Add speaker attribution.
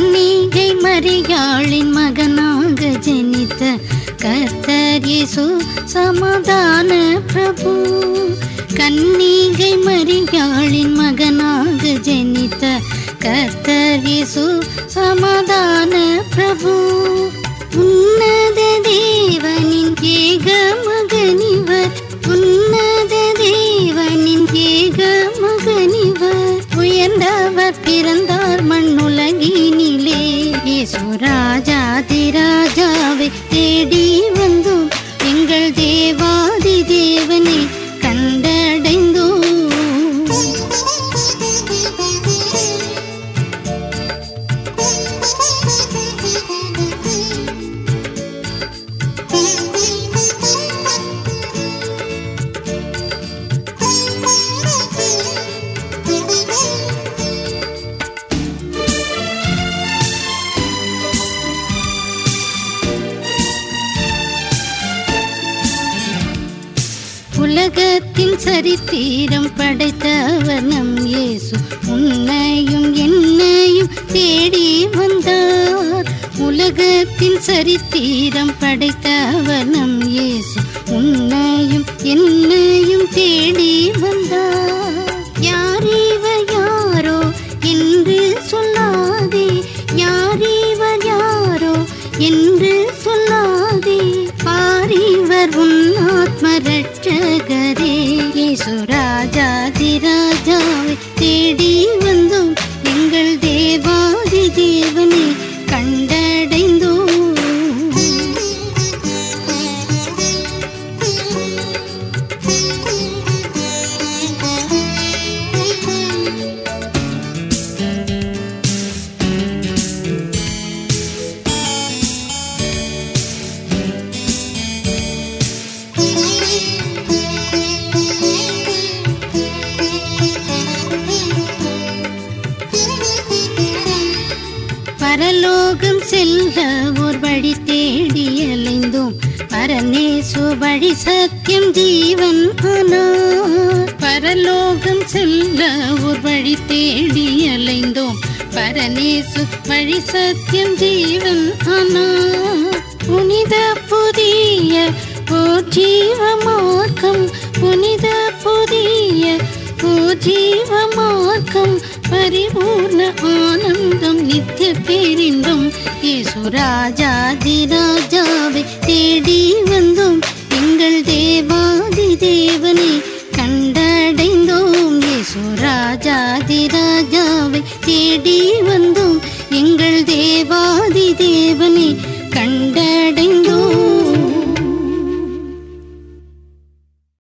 Speaker 1: கன்னிகை மரியாளின் மகனாக ஜனித்த கர்த்தர் இயேசு சமாதான பிரபு. கன்னிகை மரியாளின் மகனாக ஜனித்த கர்த்தர் இயேசு சமாதான பிரபு. உன்னத தேவனின் ஏக மகனிவர், உன்னத தேவனின் ஏக மகனிவர். உயர்ந்தவர் பிறந்தார் மண்ணுலகினிலே. இயேசு ராஜாதிராஜாவை தேடி வந்தோம், எங்கள் தேவாதி தேவனை கண்டடைந்தோம். உலகத்தின் சரித்திரம் படைத்தவர் நம் இயேசு உன்னையும் என்னையும் தேடி வந்தார். உலகத்தின் சரித்திரம் படைத்தவர் நம் இயேசு உன்னையும் என்னையும் தேடி வந்தார். யாரிவர் யாரோ என்று சொல்லாதே, யாரிவர் யாரோ என்று சொல்லாதே, பாரிவர் உன் ஆத்ம ரட்சகரே. இயேசு ராஜாதிராஜாவை தேடி வந்தோம், எங்கள் தேவாதி தேவனை கண்டடைந்தோம். பரலோகம் செல்ல ஒரு வழி தேடி அலைந்தோம், பரநேசு வழி சத்தியம் ஜீவன் ஆனார். பரலோகம் செல்ல ஒரு வழி தேடி அலைந்தோம், பரநேசு வழி சத்தியம் ஜீவன் ஆனார். புனித புதிய ஓர் ஜீவ மார்க்கம், புனித புதிய ஓர் ஜீவ மார்க்கம், பரிபூர்ண ஆனந்தம் நித்திய பேரின்பம். இயேசு ராஜாதிராஜாவை தேடி வந்தோம், எங்கள் தேவாதி தேவனை கண்டடைந்தோம். இயேசு ராஜாதிராஜாவை தேடி வந்தோம், எங்கள் தேவாதி தேவனை கண்ட